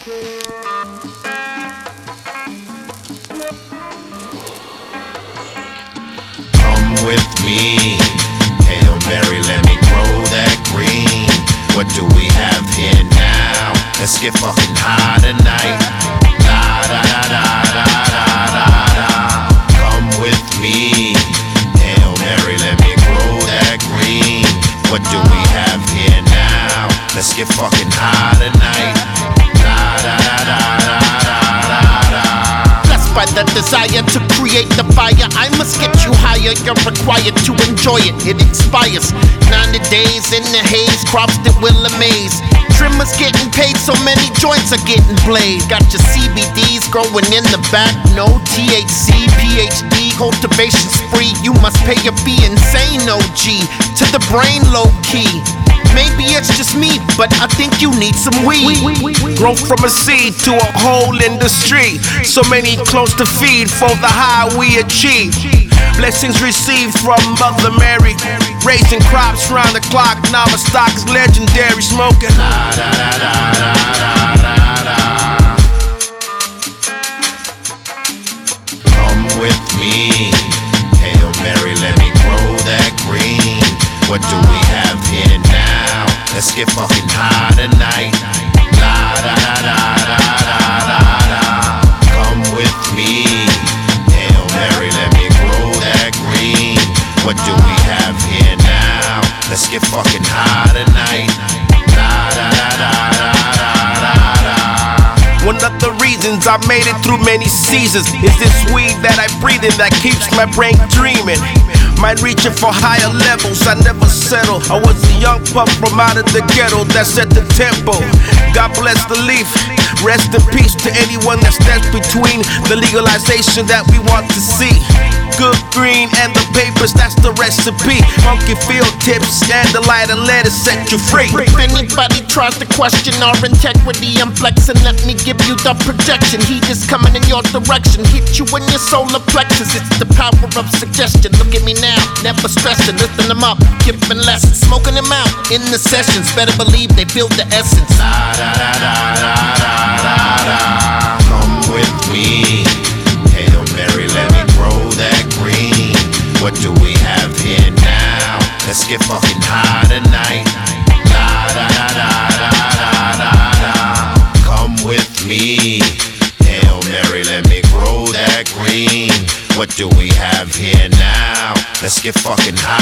Come with me, Hail Mary, let me grow that green. What do we have here now? Let's get fucking high tonight. Da da da da da da da. Come with me, Hail Mary, let me grow that green. What do we have here now? Let's get fucking high tonight. Da da da da da da da. Blessed by the desire to create the fire, I must get you higher. You're required to enjoy it. It expires 90 days in the haze, crops that will amaze. Trimmers getting paid, so many joints are getting blade. Got your CBDs growing in the back, no THC, PhD, cultivation spree. You must pay a fee, insane OG, to the brain low key. Maybe it's just me, but I think you need some weed. Grow from a seed to a whole industry. So many clones to feed for the high we achieve. Blessings received from Mother Mary. Raising crops round the clock. Now my stock is legendary. Smoking. Come with me, Hail Mary, let me grow that green. What do we have here now? Let's get fucking high tonight. La da da da da da da. Come with me, Hail Mary, let me grow that green. What do we have here now? Let's get fucking high tonight. La da da da da da da. One of the reasons I made it through many seasons is this weed that I breathe in that keeps my brain dreaming. Mind reaching for higher levels, I never settle. I was a young pup from out of the ghetto that set the tempo. God bless the leaf. Rest in peace to anyone that stands between the legalization that we want to see. Good green and the papers, that's the recipe. Funky field tips and the lighter let it set you free. If anybody tries to question our integrity, I'm flexing, let me give you the projection. Heat is coming in your direction, hit you in your solar plexus. It's the power of suggestion. Look at me now, never stressing, lifting them up, giving lessons, smoking them out in the sessions. Better believe they feel the essence. Da da da da da da da. Come with me, Hail Mary, let me grow that green. What do we have here now? Let's get fucking high tonight. La da da da da da da. Come with me, Hail Mary, let me grow that green. What do we have here now? Let's get fucking high.